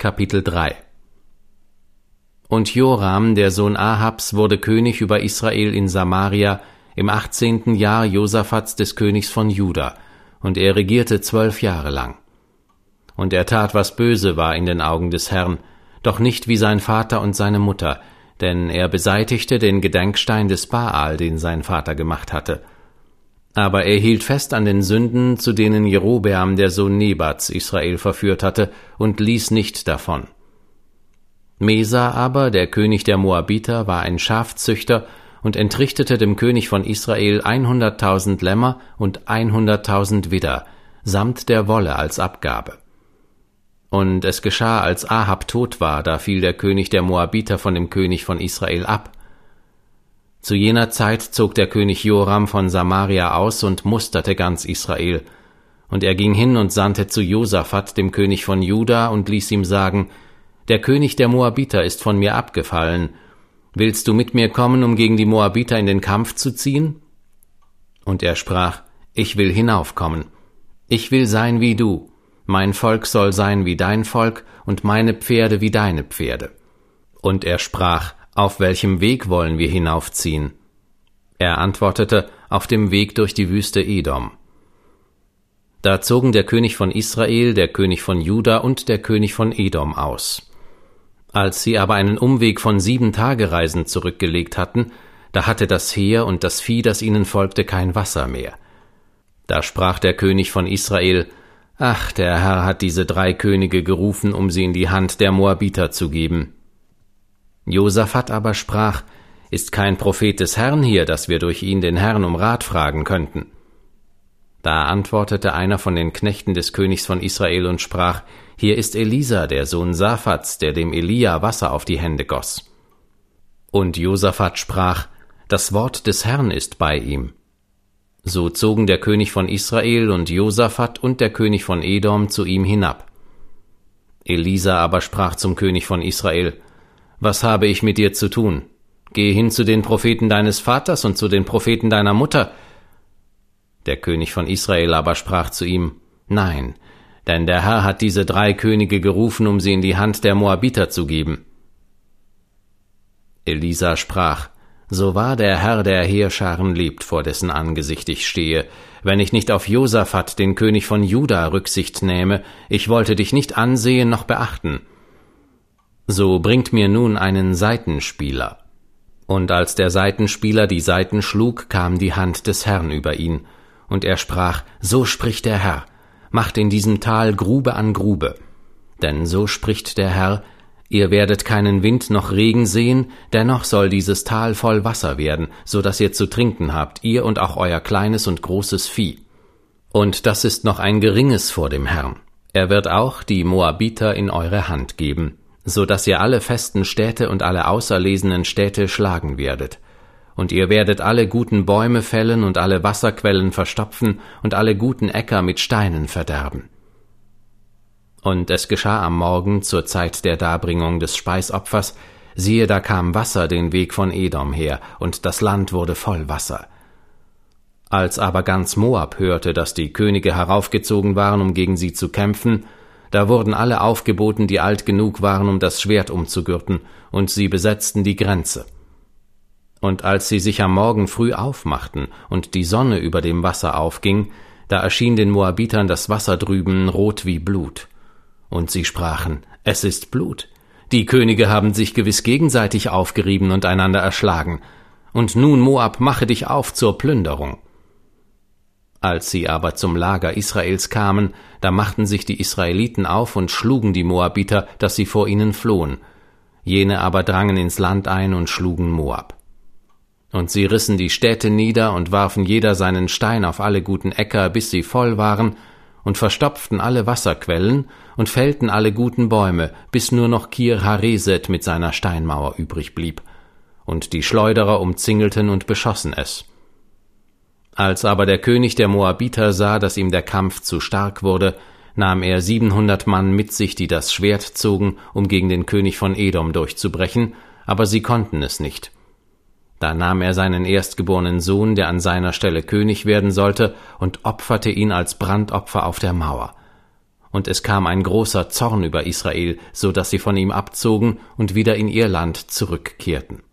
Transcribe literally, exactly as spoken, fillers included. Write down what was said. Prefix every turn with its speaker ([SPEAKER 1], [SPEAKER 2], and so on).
[SPEAKER 1] Kapitel drei. Und Joram, der Sohn Ahabs, wurde König über Israel in Samaria im achtzehnten Jahr Josafats des Königs von Juda, und er regierte zwölf Jahre lang. Und er tat, was böse war in den Augen des Herrn, doch nicht wie sein Vater und seine Mutter, denn er beseitigte den Gedenkstein des Baal, den sein Vater gemacht hatte. Aber er hielt fest an den Sünden, zu denen Jerobeam, der Sohn Nebats, Israel verführt hatte, und ließ nicht davon. Mesa aber, der König der Moabiter, war ein Schafzüchter und entrichtete dem König von Israel einhunderttausend Lämmer und einhunderttausend Widder, samt der Wolle als Abgabe. Und es geschah, als Ahab tot war, da fiel der König der Moabiter von dem König von Israel ab. Zu jener Zeit zog der König Joram von Samaria aus und musterte ganz Israel. Und er ging hin und sandte zu Josaphat, dem König von Juda, und ließ ihm sagen: Der König der Moabiter ist von mir abgefallen. Willst du mit mir kommen, um gegen die Moabiter in den Kampf zu ziehen? Und er sprach: Ich will hinaufkommen. Ich will sein wie du. Mein Volk soll sein wie dein Volk und meine Pferde wie deine Pferde. Und er sprach: Auf welchem Weg wollen wir hinaufziehen? Er antwortete: Auf dem Weg durch die Wüste Edom. Da zogen der König von Israel, der König von Juda und der König von Edom aus. Als sie aber einen Umweg von sieben Tagereisen zurückgelegt hatten, da hatte das Heer und das Vieh, das ihnen folgte, kein Wasser mehr. Da sprach der König von Israel: Ach, der Herr hat diese drei Könige gerufen, um sie in die Hand der Moabiter zu geben. Josaphat aber sprach: Ist kein Prophet des Herrn hier, dass wir durch ihn den Herrn um Rat fragen könnten? Da antwortete einer von den Knechten des Königs von Israel und sprach: Hier ist Elisa, der Sohn Saphats, der dem Elia Wasser auf die Hände goss. Und Josaphat sprach: Das Wort des Herrn ist bei ihm. So zogen der König von Israel und Josaphat und der König von Edom zu ihm hinab. Elisa aber sprach zum König von Israel: Was habe ich mit dir zu tun? Geh hin zu den Propheten deines Vaters und zu den Propheten deiner Mutter. Der König von Israel aber sprach zu ihm: Nein, denn der Herr hat diese drei Könige gerufen, um sie in die Hand der Moabiter zu geben. Elisa sprach: So wahr der Herr der Heerscharen lebt, vor dessen Angesicht ich stehe, wenn ich nicht auf Josaphat, den König von Juda, Rücksicht nähme, ich wollte dich nicht ansehen noch beachten. So bringt mir nun einen Saitenspieler. Und als der Saitenspieler die Saiten schlug, kam die Hand des Herrn über ihn. Und er sprach: So spricht der Herr, macht in diesem Tal Grube an Grube. Denn so spricht der Herr: Ihr werdet keinen Wind noch Regen sehen, dennoch soll dieses Tal voll Wasser werden, so dass ihr zu trinken habt, ihr und auch euer kleines und großes Vieh. Und das ist noch ein geringes vor dem Herrn. Er wird auch die Moabiter in eure Hand geben, so dass ihr alle festen Städte und alle auserlesenen Städte schlagen werdet. Und ihr werdet alle guten Bäume fällen und alle Wasserquellen verstopfen und alle guten Äcker mit Steinen verderben. Und es geschah am Morgen zur Zeit der Darbringung des Speisopfers, siehe, da kam Wasser den Weg von Edom her, und das Land wurde voll Wasser. Als aber ganz Moab hörte, dass die Könige heraufgezogen waren, um gegen sie zu kämpfen, da wurden alle aufgeboten, die alt genug waren, um das Schwert umzugürten, und sie besetzten die Grenze. Und als sie sich am Morgen früh aufmachten und die Sonne über dem Wasser aufging, da erschien den Moabitern das Wasser drüben rot wie Blut. Und sie sprachen: Es ist Blut. Die Könige haben sich gewiss gegenseitig aufgerieben und einander erschlagen. Und nun, Moab, mache dich auf zur Plünderung. Als sie aber zum Lager Israels kamen, da machten sich die Israeliten auf und schlugen die Moabiter, dass sie vor ihnen flohen. Jene aber drangen ins Land ein und schlugen Moab. Und sie rissen die Städte nieder und warfen jeder seinen Stein auf alle guten Äcker, bis sie voll waren, und verstopften alle Wasserquellen und fällten alle guten Bäume, bis nur noch Kir Hareset mit seiner Steinmauer übrig blieb. Und die Schleuderer umzingelten und beschossen es. Als aber der König der Moabiter sah, dass ihm der Kampf zu stark wurde, nahm er siebenhundert Mann mit sich, die das Schwert zogen, um gegen den König von Edom durchzubrechen, aber sie konnten es nicht. Da nahm er seinen erstgeborenen Sohn, der an seiner Stelle König werden sollte, und opferte ihn als Brandopfer auf der Mauer. und es kam ein großer Zorn über Israel, so dass sie von ihm abzogen und wieder in ihr Land zurückkehrten.